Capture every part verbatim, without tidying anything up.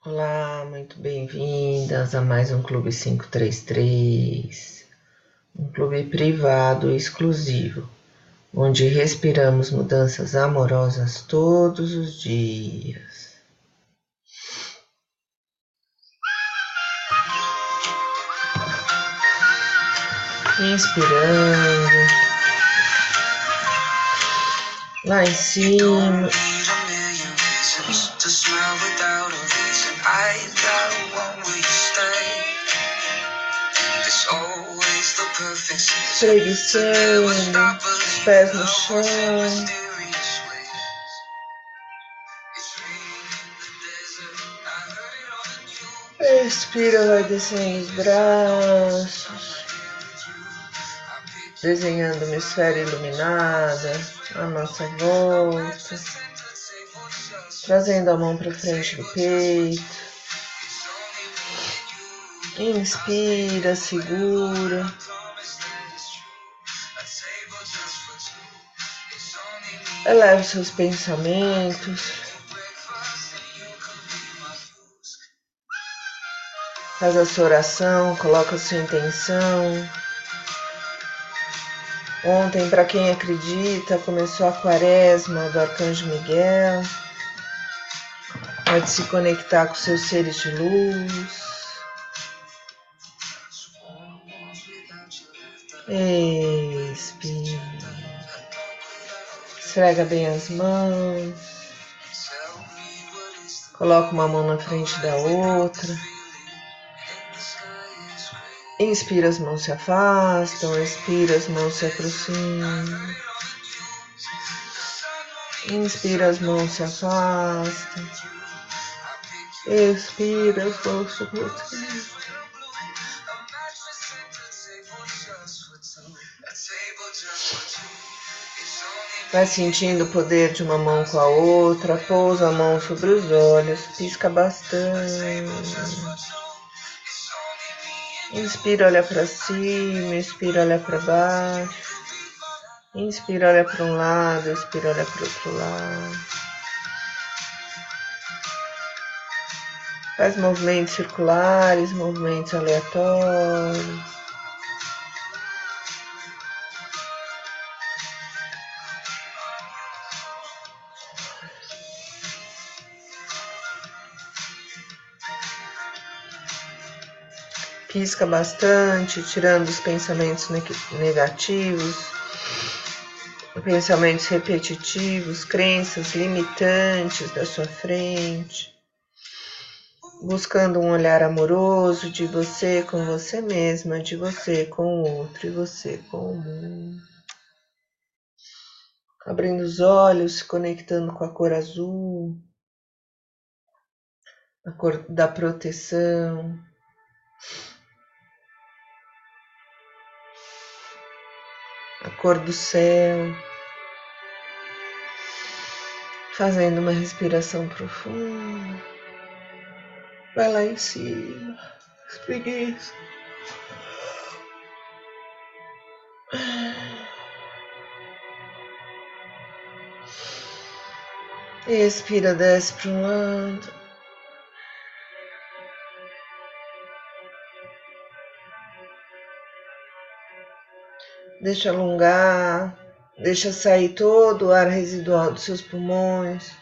Olá, muito bem-vindas a mais um Clube quinhentos e trinta e três, um clube privado e exclusivo, onde respiramos mudanças amorosas todos os dias. Inspirando, lá em cima. Espreguiçando, os pés no chão. Expira, vai descendo os braços, desenhando uma esfera iluminada à nossa volta, trazendo a mão para frente do peito. Inspira, segura. Eleva os seus pensamentos. Faz a sua oração, coloca a sua intenção. Ontem, para quem acredita, começou a quaresma do Arcanjo Miguel. Pode se conectar com seus seres de luz. Expira. Esfrega bem as mãos. Coloca uma mão na frente da outra. Inspira, as mãos se afastam. Expira, as mãos se aproximam. Inspira, as mãos se afastam. Expira, as mãos se aproximam. Vai sentindo o poder de uma mão com a outra. Pousa a mão sobre os olhos. Pisca bastante. Inspira, olha para cima. Expira, olha para baixo. Inspira, olha para um lado. Expira, olha para o outro lado. Faz movimentos circulares, movimentos aleatórios. Pisca bastante, tirando os pensamentos negativos, pensamentos repetitivos, crenças limitantes da sua frente, buscando um olhar amoroso de você com você mesma, de você com o outro e você com o mundo. Abrindo os olhos, se conectando com a cor azul, a cor da proteção. A cor do céu, fazendo uma respiração profunda. Vai lá em cima, espreguiça. Expira, desce para um lado. Deixa alongar, deixa sair todo o ar residual dos seus pulmões.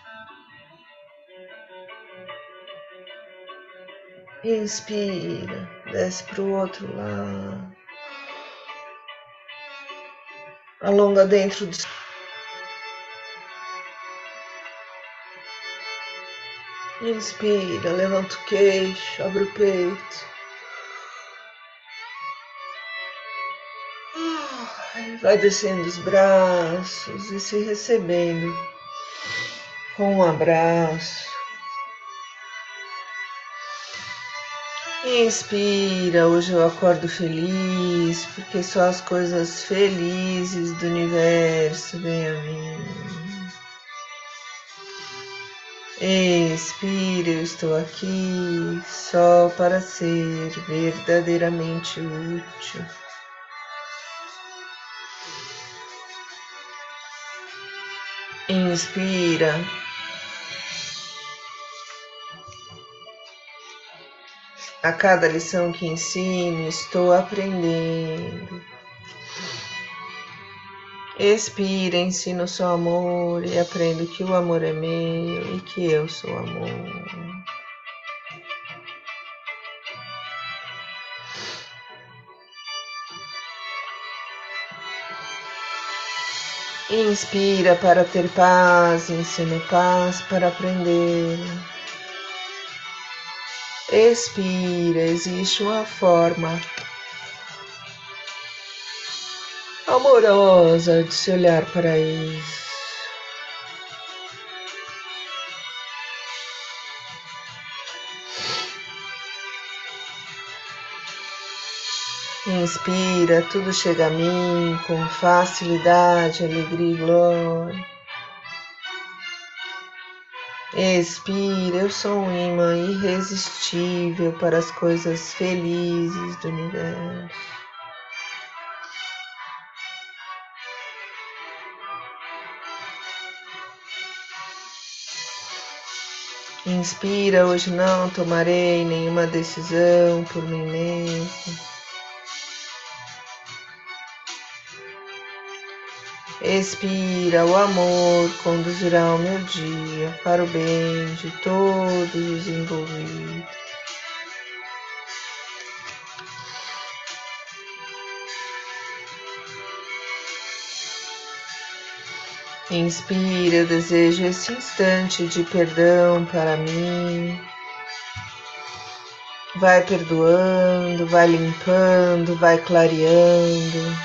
Inspira, desce para o outro lado. Alonga dentro do... Inspira, levanta o queixo, abre o peito. Vai descendo os braços e se recebendo com um abraço. Inspira, hoje eu acordo feliz, porque só as coisas felizes do universo vêm a mim. Expira, eu estou aqui só para ser verdadeiramente útil. Inspira. A cada lição que ensino, estou aprendendo. Expira, ensino só amor e aprendo que o amor é meu e que eu sou amor. Inspira para ter paz, ensino paz para aprender. Expira, existe uma forma amorosa de se olhar para isso. Inspira, tudo chega a mim com facilidade, alegria e glória. Expira, eu sou um imã irresistível para as coisas felizes do universo. Inspira, hoje não tomarei nenhuma decisão por mim mesmo. Expira, o amor conduzirá o meu dia para o bem de todos os envolvidos. Inspira, eu desejo esse instante de perdão para mim. Vai perdoando, vai limpando, vai clareando.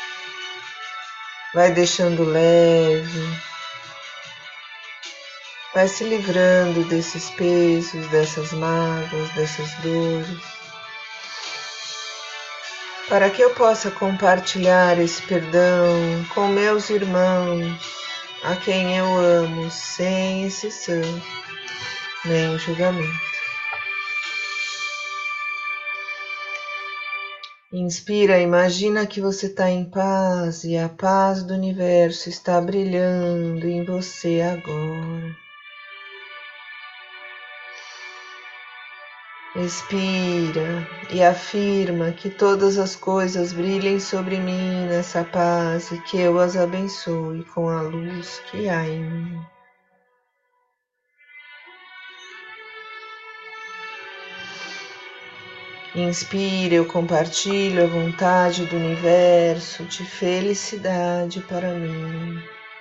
Vai deixando leve, vai se livrando desses pesos, dessas mágoas, dessas dores, para que eu possa compartilhar esse perdão com meus irmãos, a quem eu amo, sem exceção, nem julgamento. Inspira, imagina que você está em paz e a paz do universo está brilhando em você agora. Expira e afirma que todas as coisas brilhem sobre mim nessa paz e que eu as abençoe com a luz que há em mim. Inspira, eu compartilho a vontade do universo de felicidade para mim.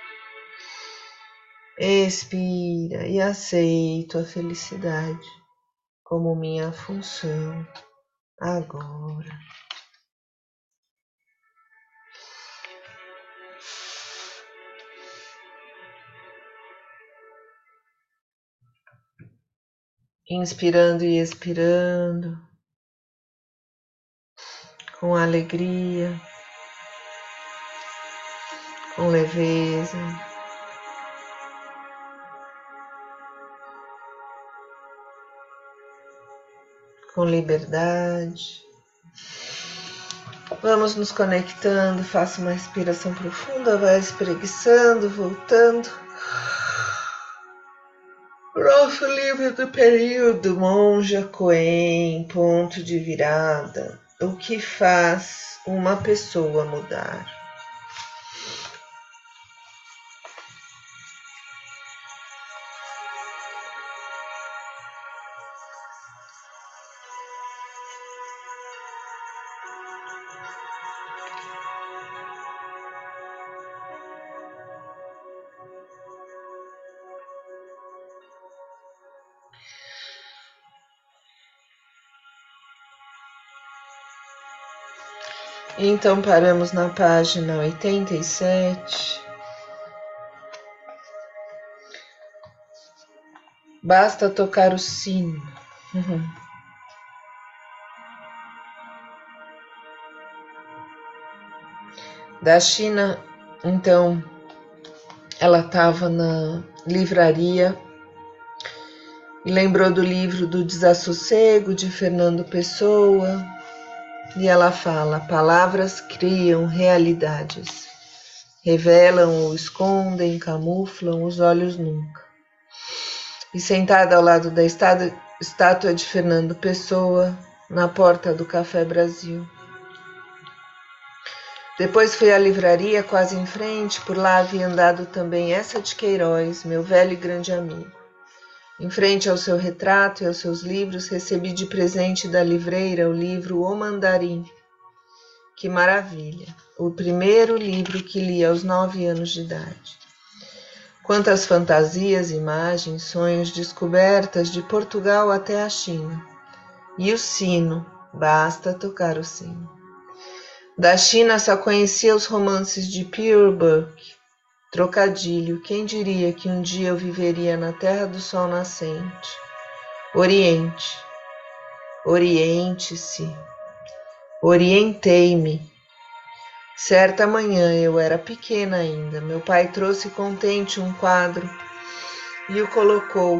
Expira e aceito a felicidade como minha função agora. Inspirando e expirando com alegria, com leveza. Com liberdade. Vamos nos conectando, faça uma respiração profunda, vai espreguiçando, voltando. Nosso livro do período, Monja Coen, ponto de virada. O que faz uma pessoa mudar? Então paramos na página oitenta e sete. Basta tocar o sino. Uhum. Da China, então, ela estava na livraria e lembrou do livro do Desassossego, de Fernando Pessoa. E ela fala: palavras criam realidades, revelam ou escondem, camuflam, os olhos nunca. E sentada ao lado da estrada, estátua de Fernando Pessoa, na porta do Café Brasil. Depois fui à livraria quase em frente, por lá havia andado também Eça de Queiroz, meu velho e grande amigo. Em frente ao seu retrato e aos seus livros, recebi de presente da livreira o livro O Mandarim. Que maravilha! O primeiro livro que li aos nove anos de idade. Quantas fantasias, imagens, sonhos, descobertas de Portugal até a China. E o sino, basta tocar o sino. Da China só conhecia os romances de Pierre Burke. Trocadilho, quem diria que um dia eu viveria na terra do sol nascente? Oriente. Oriente-se. Orientei-me. Certa manhã, eu era pequena ainda, meu pai trouxe contente um quadro e o colocou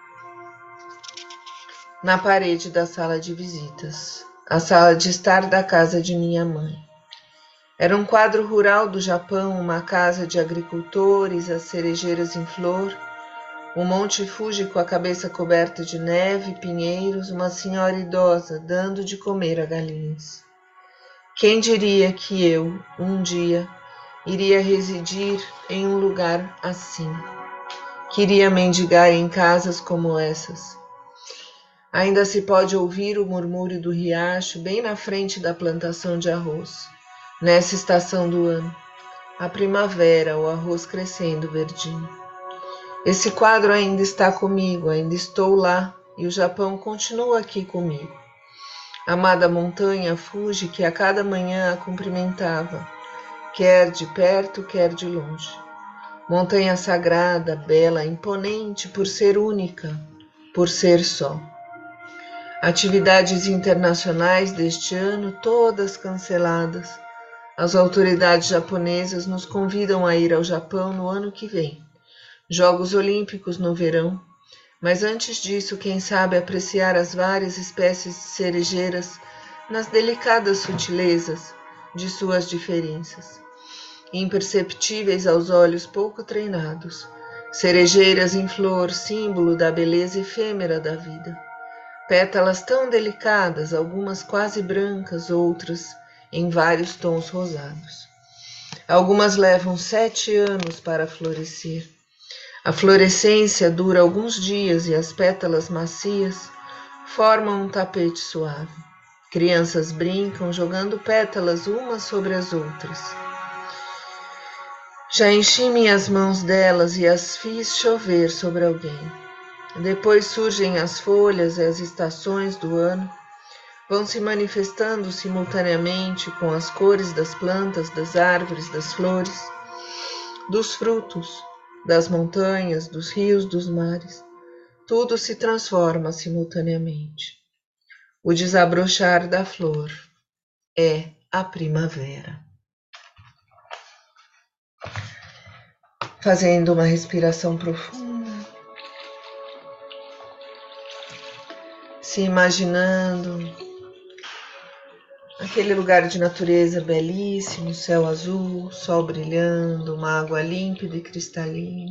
na parede da sala de visitas, a sala de estar da casa de minha mãe. Era um quadro rural do Japão, uma casa de agricultores, as cerejeiras em flor, um monte Fuji com a cabeça coberta de neve, pinheiros, uma senhora idosa dando de comer a galinhas. Quem diria que eu, um dia, iria residir em um lugar assim? Queria mendigar em casas como essas. Ainda se pode ouvir o murmúrio do riacho bem na frente da plantação de arroz. Nessa estação do ano, a primavera, o arroz crescendo verdinho. Esse quadro ainda está comigo, ainda estou lá, e o Japão continua aqui comigo. Amada montanha Fuji que a cada manhã a cumprimentava, quer de perto, quer de longe. Montanha sagrada, bela, imponente por ser única, por ser só. Atividades internacionais deste ano, todas canceladas. As autoridades japonesas nos convidam a ir ao Japão no ano que vem. Jogos Olímpicos no verão. Mas antes disso, quem sabe apreciar as várias espécies de cerejeiras nas delicadas sutilezas de suas diferenças. Imperceptíveis aos olhos pouco treinados. Cerejeiras em flor, símbolo da beleza efêmera da vida. Pétalas tão delicadas, algumas quase brancas, outras em vários tons rosados. Algumas levam sete anos para florescer. A florescência dura alguns dias e as pétalas macias formam um tapete suave. Crianças brincam jogando pétalas umas sobre as outras. Já enchi minhas mãos delas e as fiz chover sobre alguém. Depois surgem as folhas e as estações do ano. Vão se manifestando simultaneamente com as cores das plantas, das árvores, das flores, dos frutos, das montanhas, dos rios, dos mares. Tudo se transforma simultaneamente. O desabrochar da flor é a primavera. Fazendo uma respiração profunda, se imaginando aquele lugar de natureza belíssimo, céu azul, sol brilhando, uma água límpida e cristalina.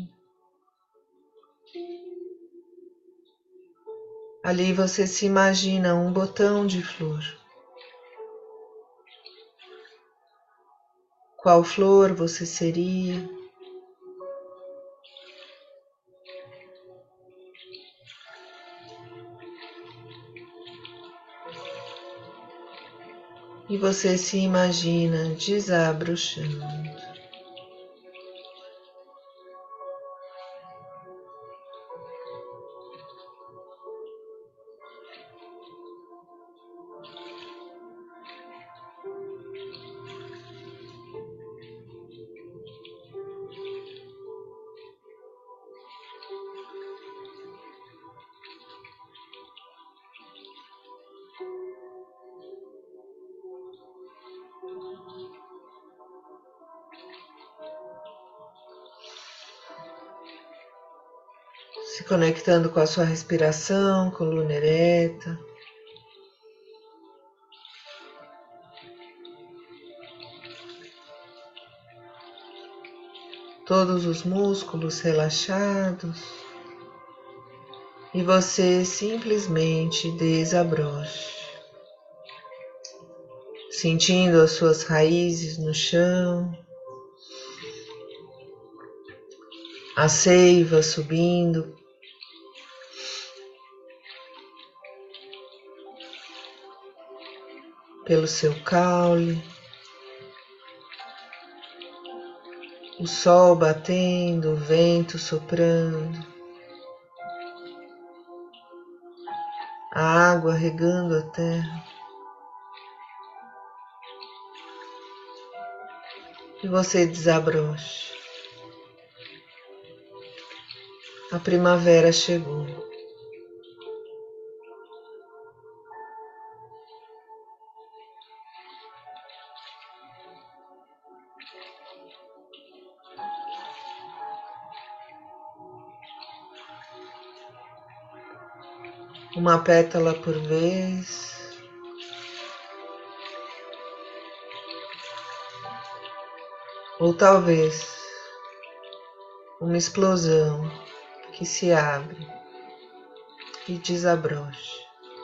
Ali você se imagina um botão de flor. Qual flor você seria? E você se imagina desabrochando. Se conectando com a sua respiração, coluna ereta. Todos os músculos relaxados. e você simplesmente desabroche, sentindo as suas raízes no chão, a seiva subindo pelo seu caule, o sol batendo, o vento soprando, a água regando a terra. E você desabroche. A primavera chegou. Uma pétala por vez. Ou talvez uma explosão que se abre e desabroche.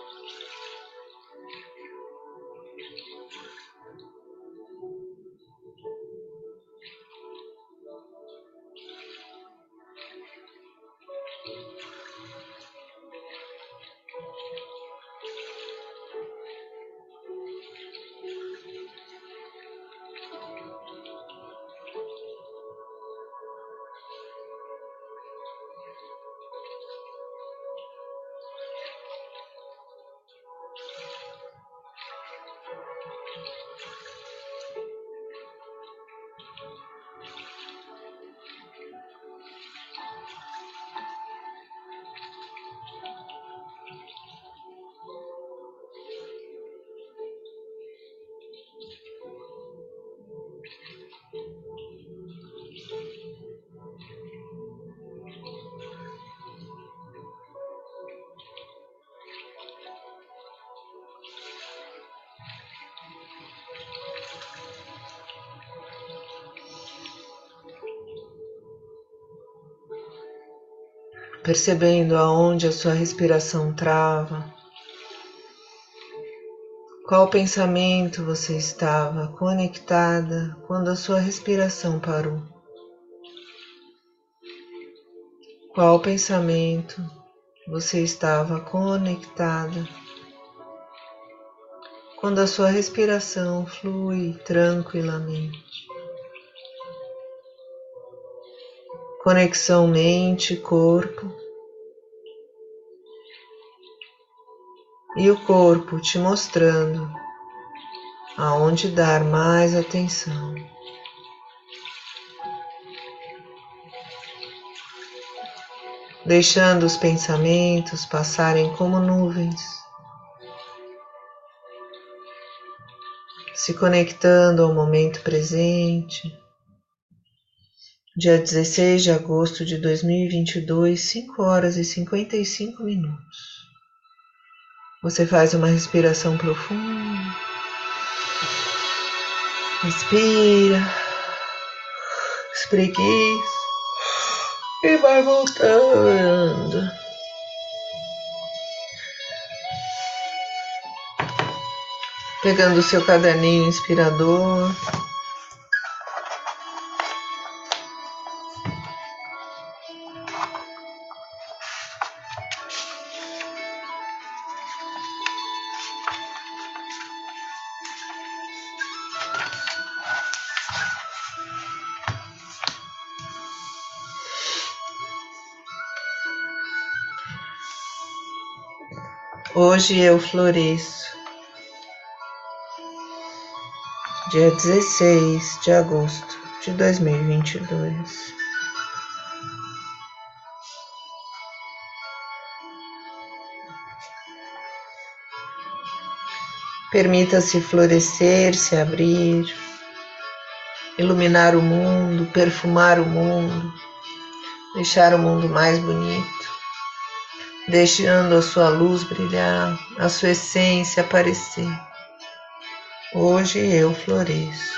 Percebendo aonde a sua respiração trava, qual pensamento você estava conectada quando a sua respiração parou? Qual pensamento você estava conectada quando a sua respiração flui tranquilamente? Conexão mente-corpo. E o corpo te mostrando aonde dar mais atenção. Deixando os pensamentos passarem como nuvens, se conectando ao momento presente. Dia dezesseis de agosto de dois mil e vinte e dois, cinco horas e cinquenta e cinco minutos. Você faz uma respiração profunda. Respira. Espreguiça. E vai voltando. Pegando o seu caderninho inspirador. Hoje eu floresço. Dia dezesseis de agosto de dois mil e vinte e dois. Permita-se florescer, se abrir, iluminar o mundo, perfumar o mundo, deixar o mundo mais bonito, deixando a sua luz brilhar, a sua essência aparecer. Hoje eu floresço.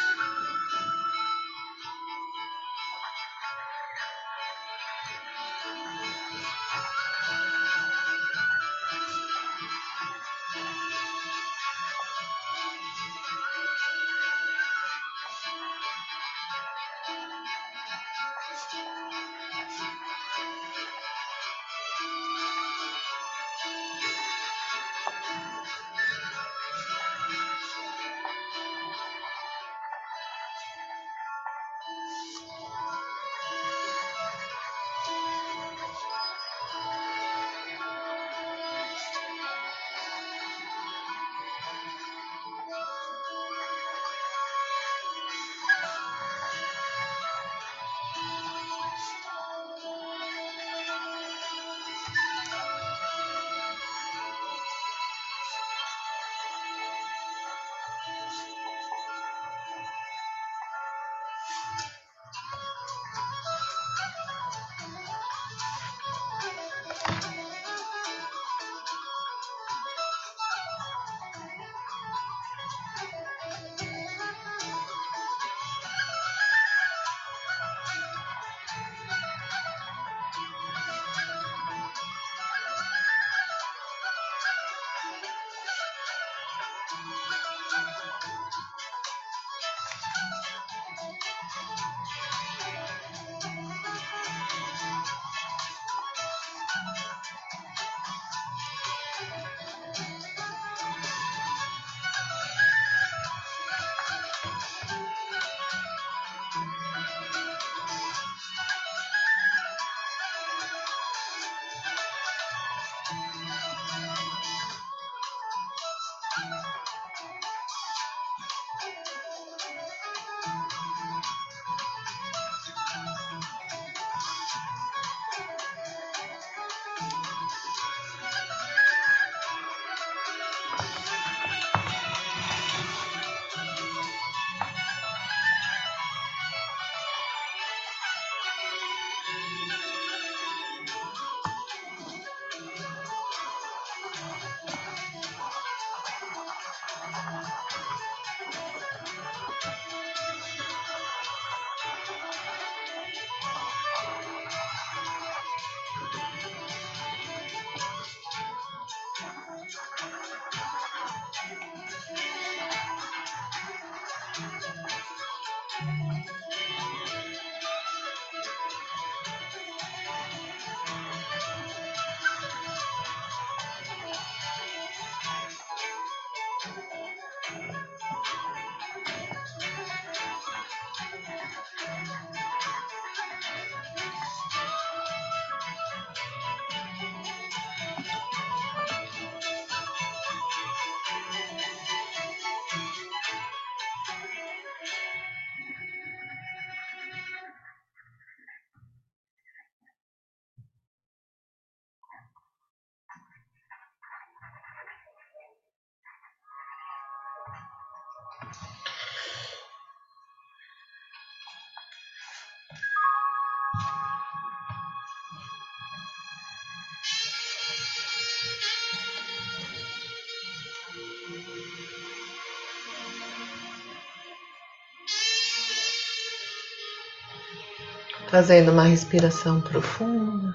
Fazendo uma respiração profunda,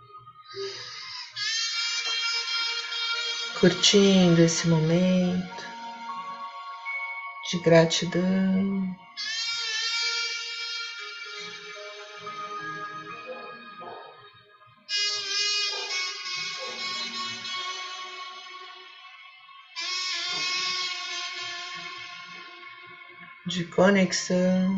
curtindo esse momento de gratidão. De conexão.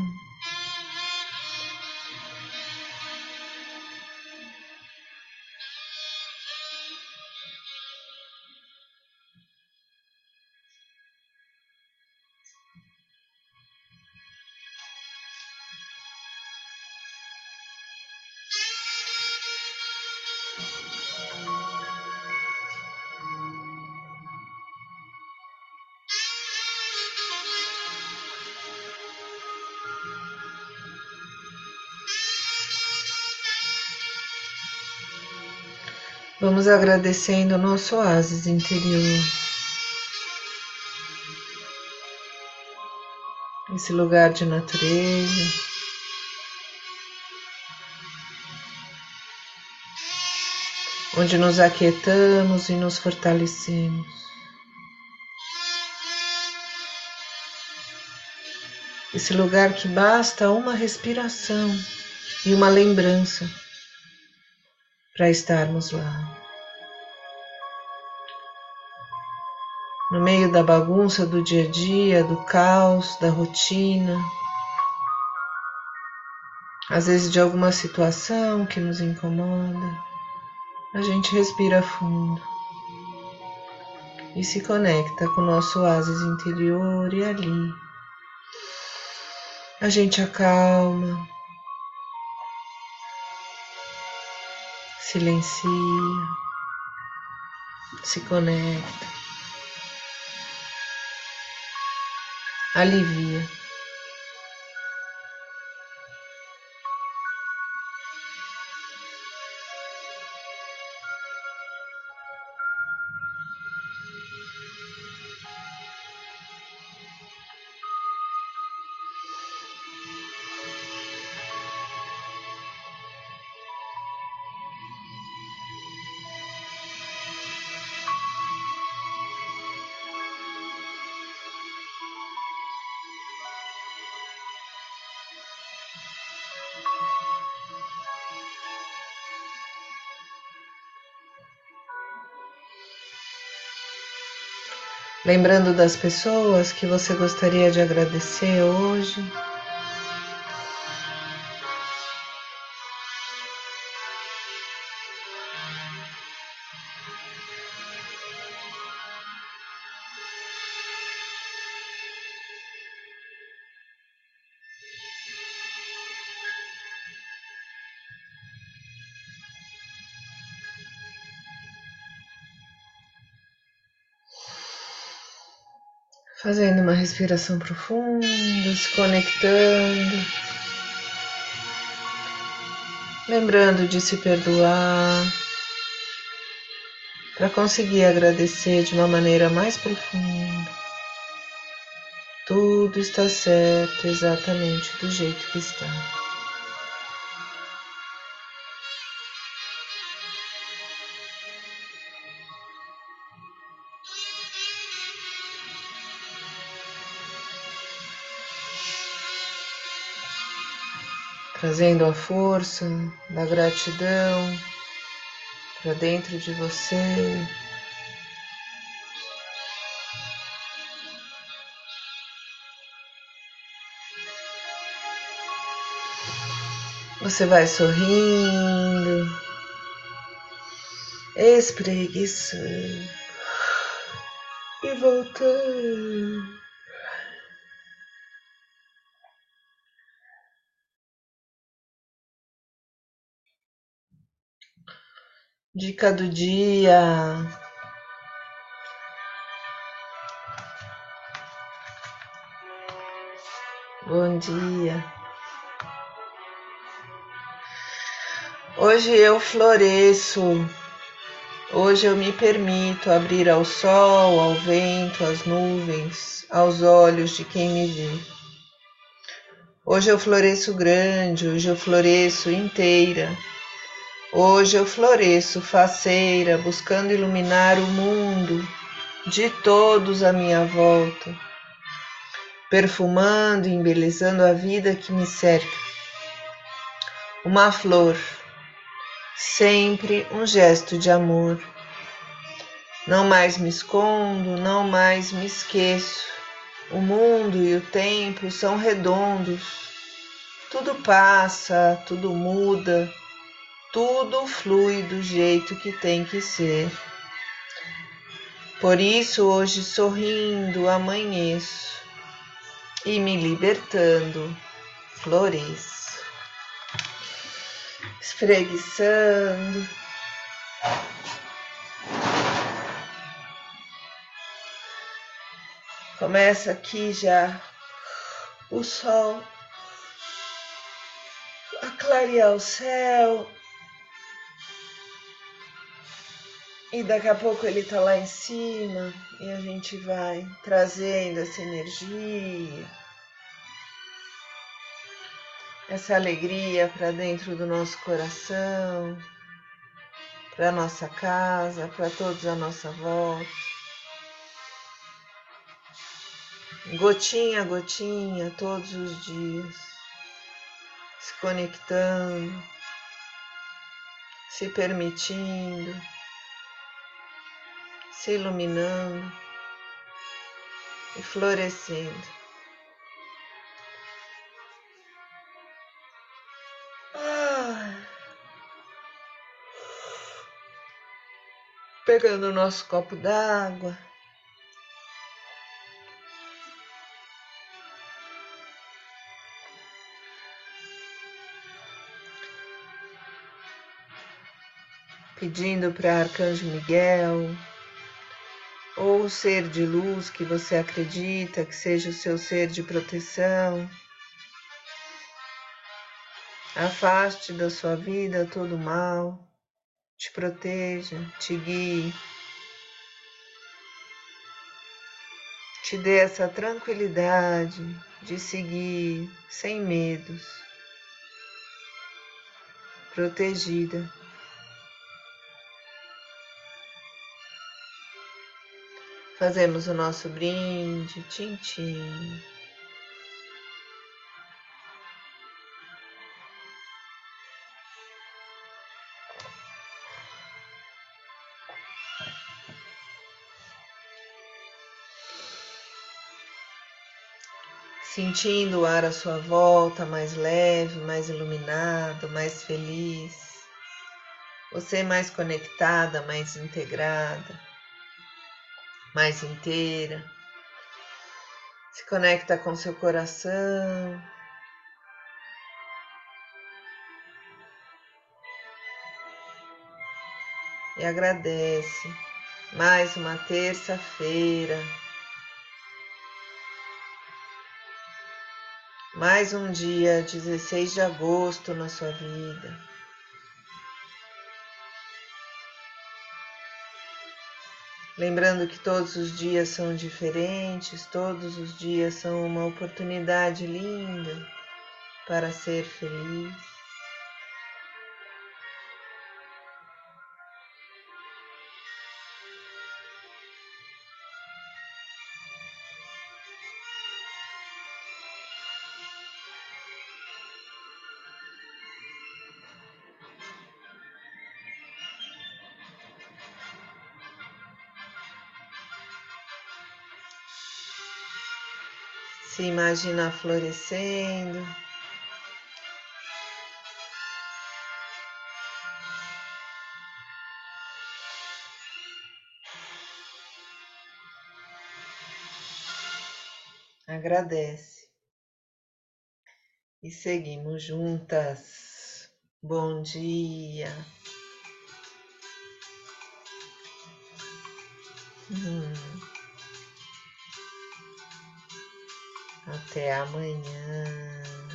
Vamos agradecendo o nosso oásis interior. Esse lugar de natureza. Onde nos aquietamos e nos fortalecemos. Esse lugar que basta uma respiração e uma lembrança para estarmos lá. No meio da bagunça do dia a dia, do caos, da rotina, às vezes de alguma situação que nos incomoda, a gente respira fundo e se conecta com o nosso oásis interior e ali a gente acalma, silencia, se conecta, alivia. Lembrando das pessoas que você gostaria de agradecer hoje. Fazendo uma respiração profunda, se conectando. Lembrando de se perdoar, para conseguir agradecer de uma maneira mais profunda. Tudo está certo exatamente do jeito que está. Trazendo a força da gratidão para dentro de você. Você vai sorrindo, espreguiçando e voltando. Dica do dia. Bom dia. Hoje eu floresço. Hoje eu me permito abrir ao sol, ao vento, às nuvens, aos olhos de quem me vê. Hoje eu floresço grande, hoje eu floresço inteira. Hoje eu floresço faceira, buscando iluminar o mundo de todos à minha volta, perfumando e embelezando a vida que me cerca. Uma flor, sempre um gesto de amor. Não mais me escondo, não mais me esqueço. O mundo e o tempo são redondos. Tudo passa, tudo muda, tudo flui do jeito que tem que ser. Por isso hoje sorrindo amanheço e me libertando floresço. Espreguiçando. Começa aqui já o sol a clarear o céu. E daqui a pouco ele tá lá em cima e a gente vai trazendo essa energia, essa alegria para dentro do nosso coração, para nossa casa, para todos à nossa volta. Gotinha a gotinha, todos os dias, se conectando, se permitindo, se iluminando e florescendo. Ah, pegando o nosso copo d'água. Pedindo para Arcanjo Miguel, ou o ser de luz que você acredita que seja o seu ser de proteção, afaste da sua vida todo o mal, te proteja, te guie, te dê essa tranquilidade de seguir sem medos, protegida. Fazemos o nosso brinde, tchim-tchim. sentindo o ar à sua volta mais leve, mais iluminado, mais feliz. Você mais conectada, mais integrada, mais inteira. Se conecta com seu coração. E agradece. Mais uma terça-feira. Mais um dia, dezesseis de agosto na sua vida. Lembrando que todos os dias são diferentes, todos os dias são uma oportunidade linda para ser feliz. Se imagina florescendo. Agradece. E seguimos juntas. Bom dia. Hum. Até amanhã.